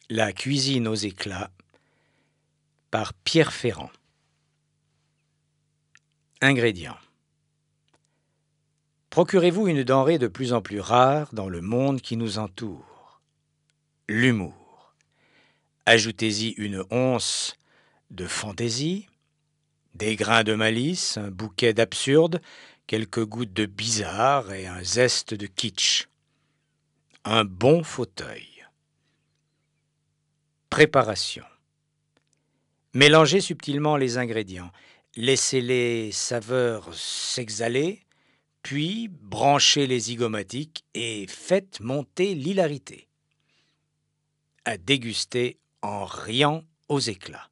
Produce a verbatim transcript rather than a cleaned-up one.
La cuisine aux éclats par Pierre Ferrand. Ingrédients. Procurez-vous une denrée de plus en plus rare dans le monde qui nous entoure. L'humour. Ajoutez-y une once de fantaisie, des grains de malice, un bouquet d'absurde, quelques gouttes de bizarre et un zeste de kitsch. Un bon fauteuil. Préparation. Mélangez subtilement les ingrédients. Laissez les saveurs s'exhaler, puis branchez les zygomatiques et faites monter l'hilarité. À déguster en riant aux éclats.